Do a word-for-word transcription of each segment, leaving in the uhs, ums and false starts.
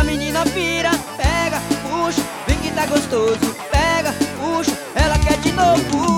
essa menina pira. Pega, puxa, vem que tá gostoso. Pega, puxa, ela quer de novo.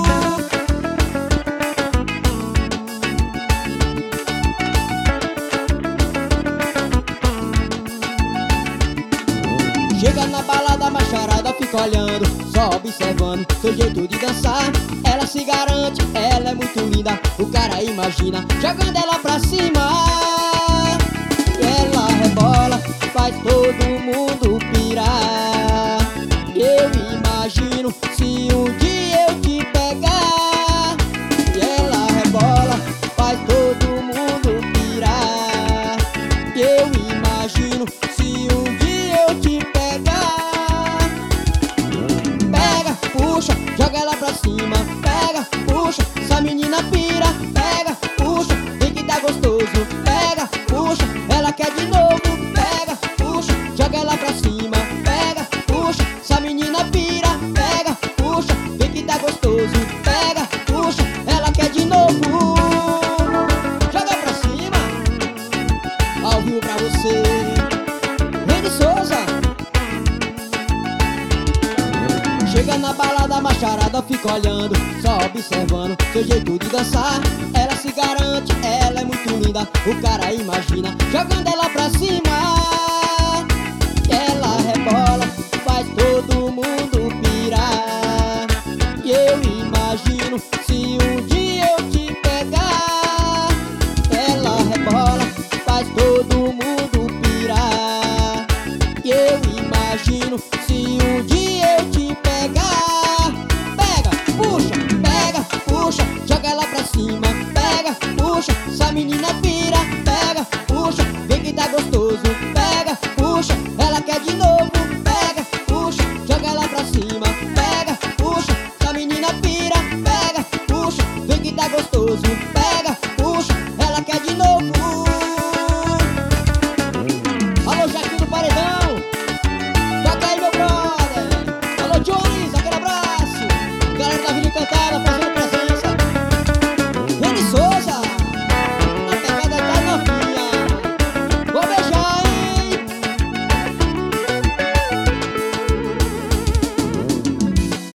Chega na balada, a macharada fica olhando, só observando seu jeito de dançar. Ela se garante, ela é muito linda, o cara imagina, jogando ela pra cima. Ela rebola, faz todo mundo pirar. Eu imagino se um dia eu te pegar. Ela rebola, faz todo mundo pirar. Eu imagino se um dia eu te pegar. Pega, puxa, joga ela pra cima. Pega, puxa, essa menina pira. Pega, puxa, vem que tá gostoso. Pega, puxa, ela quer de novo. Pega, puxa, joga ela pra cima. Pega, puxa, essa menina pira. Pega, puxa, vem que tá gostoso. Pega, puxa, ela quer de novo. Joga pra cima, ao vivo pra você, Reni Souza. Chega na balada, a macharada fica olhando, só observando seu jeito de dançar. Ela se garante, ela é muito linda, o cara imagina, jogando ela pra cima. Ela rebola, faz todo mundo pirar. E eu imagino se um dia eu te pegar. Ela rebola, faz todo mundo pirar. E eu imagino se um dia eu te pegar. Pega, puxa, pega, puxa, joga ela pra cima. Pega, puxa, essa menina pira.